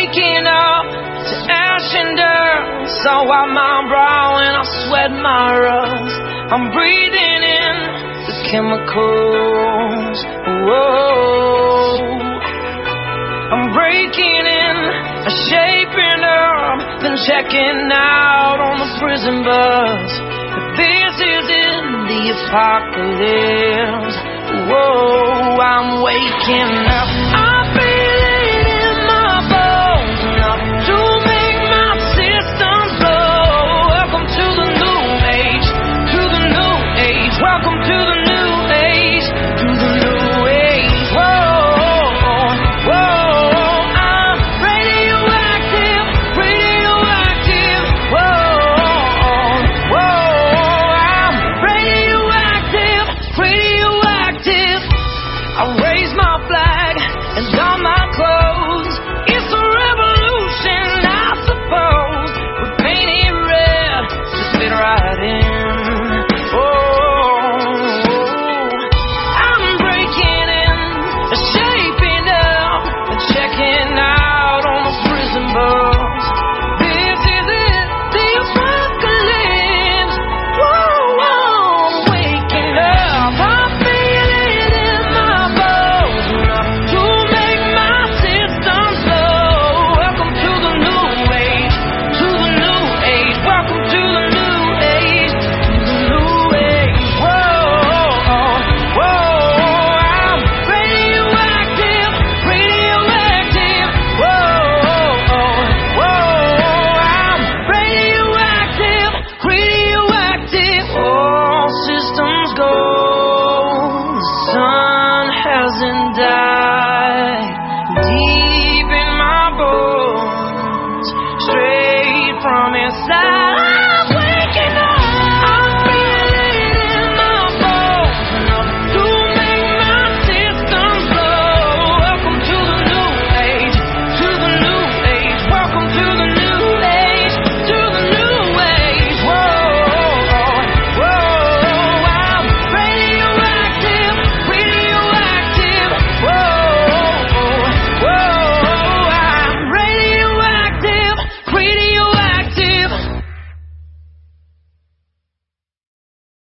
waking up to ash and dirt. So I my brow and I sweat my rust. I'm breathing in the chemicals. Whoa. I'm breaking in, shaping up, then checking out on the prison bus. If this isn't the apocalypse, whoa, I'm waking up.